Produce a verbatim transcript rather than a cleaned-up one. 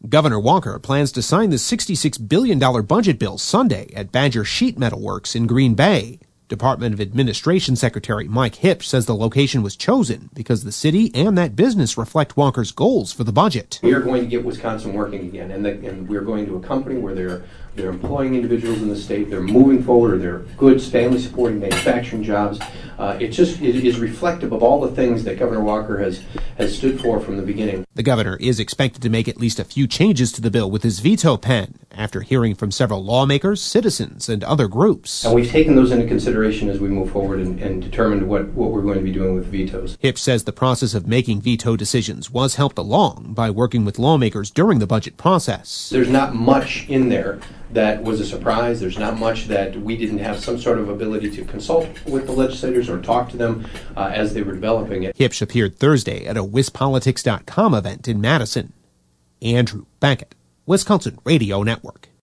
Governor Walker plans to sign the sixty-six billion dollars budget bill Sunday at Badger Sheet Metal Works in Green Bay. Department of Administration Secretary Mike Hipsch says the location was chosen because the city and that business reflect Walker's goals for the budget. We are going to get Wisconsin working again, and, the, and we're going to a company where they're they're employing individuals in the state, they're moving forward, they're goods, family-supporting manufacturing jobs. Uh, it just it is reflective of all the things that Governor Walker has, has stood for from the beginning. The governor is expected to make at least a few changes to the bill with his veto pen after hearing from several lawmakers, citizens, and other groups. And we've taken those into consideration as we move forward and, and determined what, what we're going to be doing with vetoes. Hipsch says the process of making veto decisions was helped along by working with lawmakers during the budget process. There's not much in there that was a surprise. There's not much that we didn't have some sort of ability to consult with the legislators or talk to them uh, as they were developing it. Hipsch appeared Thursday at a Wispolitics dot com event in Madison. Andrew Beckett, Wisconsin Radio Network.